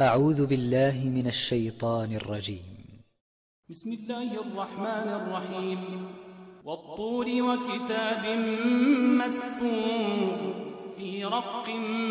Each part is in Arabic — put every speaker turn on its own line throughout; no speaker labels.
أعوذ بالله من الشيطان الرجيم.
بسم الله الرحمن الرحيم. والطور وكتاب مسطور في رق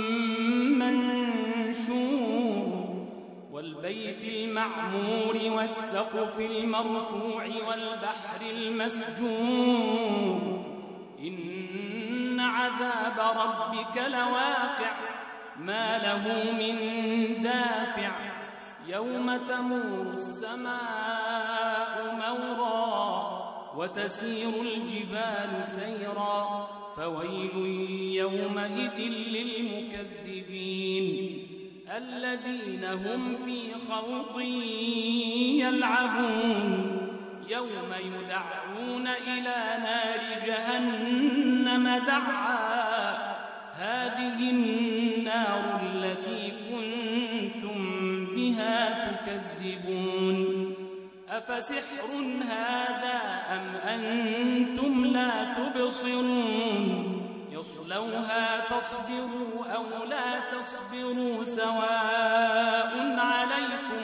منشور والبيت المعمور والسقف المرفوع والبحر المسجور إن عذاب ربك لواقع ما له من دافع يوم تمور السماء مورا وتسير الجبال سيرا فويل يومئذ للمكذبين الذين هم في خوض يلعبون يوم يدعون إلى نار جهنم دعا هذه النار التي كنتم بها تكذبون أفسحر هذا أم أنتم لا تبصرون يصلوها فاصبروا أو لا تصبروا سواء عليكم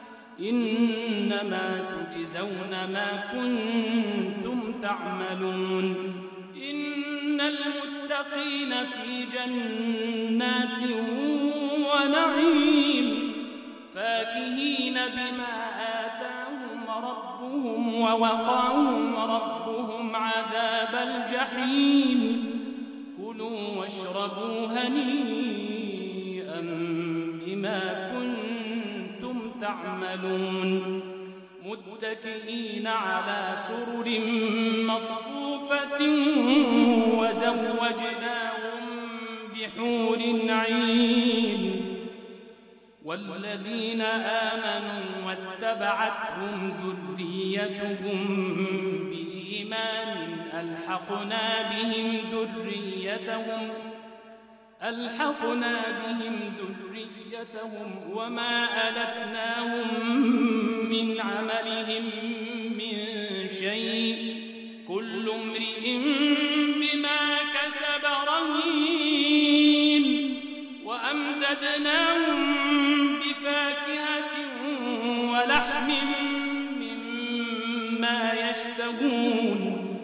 إنما تجزون ما كنتم تعملون إن المتقين في جنات ونعيم فاكهين بما آتاهم ربهم ووقاهم ربهم عذاب الجحيم كلوا واشربوا هنيئا بما كنتم تعملون متكئين على سرر مصفوفة وزوجناهم بحور عين والذين آمنوا واتبعتهم ذريتهم بإيمان ألحقنا بهم ذريتهم وما ألتناهم من عملهم من شيء كل امرئ بما كسب رهين وأمددناهم بفاكهة ولحم مما يشتهون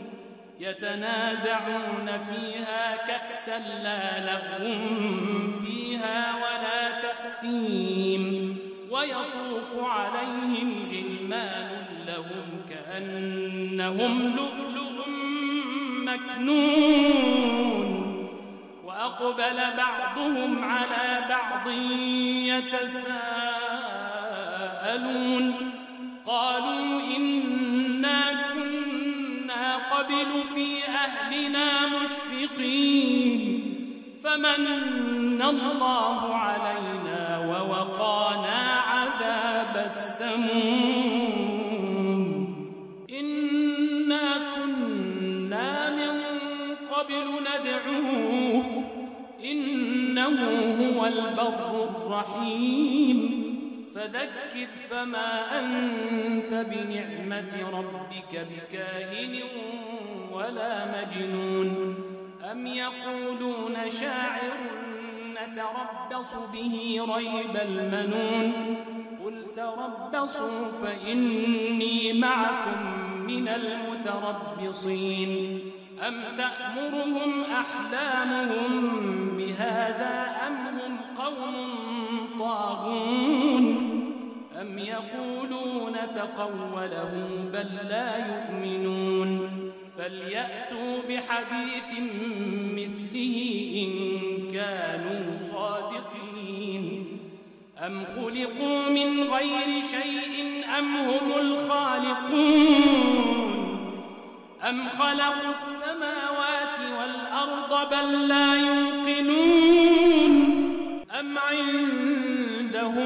يتنازعون فيها كأسا لا لغو فيها ولا تأثيم ويطوف عليهم غلمان لهم كأنهم لؤلؤ مكنون وأقبل بعضهم على بعض يتساءلون قالوا إنا كنا قبل في أهلنا مشفقين فمن الله علينا ووقانا عذاب السموم إنا كنا من قبل ندعوه إنه هو البر الرحيم فذكر فما أنت بنعمة ربك بكاهن ولا مجنون أم يقولون شاعر نتربص به ريب المنون قل تربصوا فإني معكم من المتربصين أم تأمرهم أحلامهم بهذا أم هم قوم طاغون أم يقولون تقوله بل لا يؤمنون فليأتوا بحديث مثله إن كانوا صادقين أم خلقوا من غير شيء أم هم الخالقون أم خلقوا السماوات والأرض بل لا يوقنون أم عندهم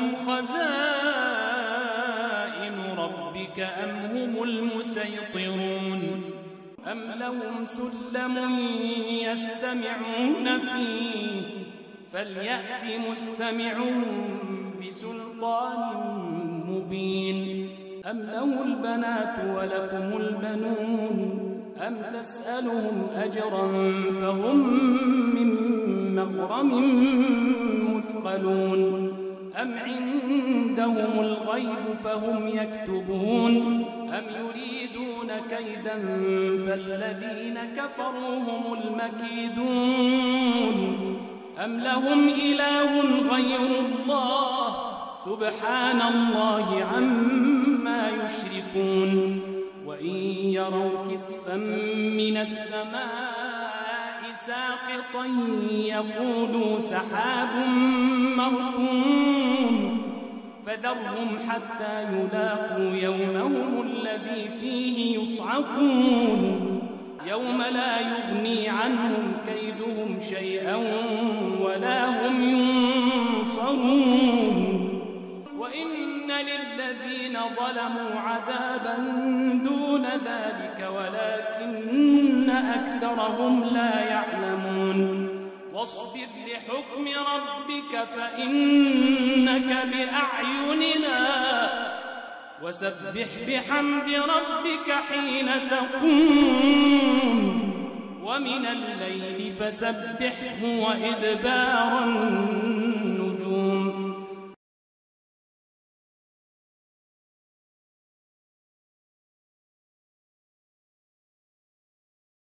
خزائن ربك أم هم المسيطرون أم لهم سلم يستمعون فيه فليأت مستمعهم بسلطان مبين أم له البنات ولكم البنون أم تسألهم أجرا فهم من مغرم مثقلون أم عندهم الغيب فهم يكتبون أم يريدون كيدا فالذين كفروا هم المكيدون أم لهم إله غير الله سبحان الله عما يشركون وإن يروا كسفا من السماء ساقطا يقولوا سحاب مركوم فذرهم حتى يلاقوا يومهم الذي فيه يصعقون يوم لا يغني عنهم كيدهم شيئا ولا هم ينصرون وإن للذين ظلموا عذابا دون ذلك ولكن أكثرهم لا يعلمون واصبر لحكم ربك فإنك بأعيننا وسبح بحمد ربك حين تقوم ومن الليل فسبحه وإدبار